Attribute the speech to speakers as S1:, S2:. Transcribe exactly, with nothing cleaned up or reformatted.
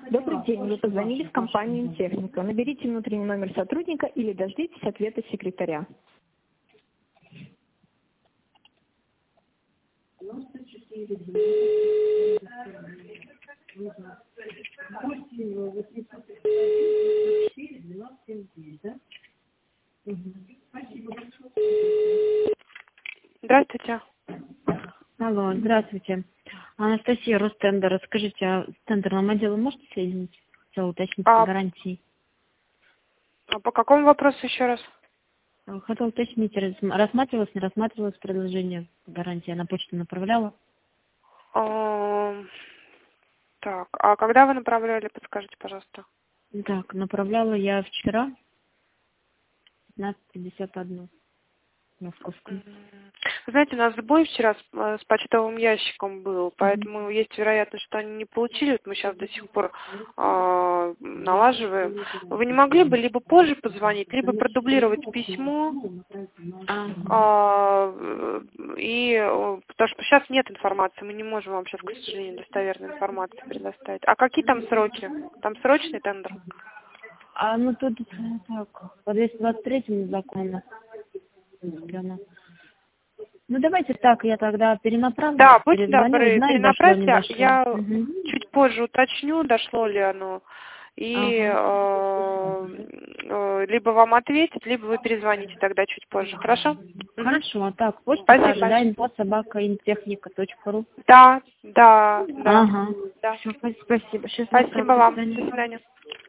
S1: Добрый день, вы позвонили в компанию «Интехника». Наберите внутренний номер сотрудника или дождитесь ответа секретаря.
S2: Здравствуйте.
S3: Алло, здравствуйте. Анастасия, Ростендер. Расскажите, а с тендерным отделом можете соединить? Хотела уточнить
S2: А,
S3: гарантии.
S2: а по какому вопросу еще раз?
S3: Хотела уточнить, раз- рассматривалось, не рассматривалось предложение гарантии. Я на почту направляла.
S2: А, так, а когда вы направляли, подскажите, пожалуйста.
S3: Так, направляла я вчера пятнадцать пятьдесят один московскую.
S2: Вы знаете, у нас сбой вчера с, э, с почтовым ящиком был, поэтому есть вероятность, что они не получили. Вот мы сейчас до сих пор э, налаживаем. Вы не могли бы либо позже позвонить, либо продублировать письмо,
S3: А,
S2: э, и э, потому что сейчас нет информации, мы не можем вам сейчас, к сожалению, достоверной информации предоставить. А какие там сроки? Там срочный тендер?
S3: а ну тут так, по двести двадцать третьему закону. Прямо. Ну давайте так, я тогда перенаправлю,
S2: Да, будьте
S3: перезвоню,
S2: добры,
S3: узнаю, дошло, не
S2: перенаправьте.
S3: дошло.
S2: Я
S3: Угу.
S2: чуть позже уточню, дошло ли оно. И
S3: Ага.
S2: э, э, либо вам ответят, либо вы перезвоните тогда чуть позже. Хорошо?
S3: Хорошо, а так, почта
S2: Спасибо
S3: та же, да,
S2: большое.
S3: инфо собака интехника точка ру.
S2: Да, да, да.
S3: Ага.
S2: Да.
S3: Все, спасибо. Счастливо,
S2: Спасибо
S3: до
S2: вам. До
S3: свидания.
S2: свидания.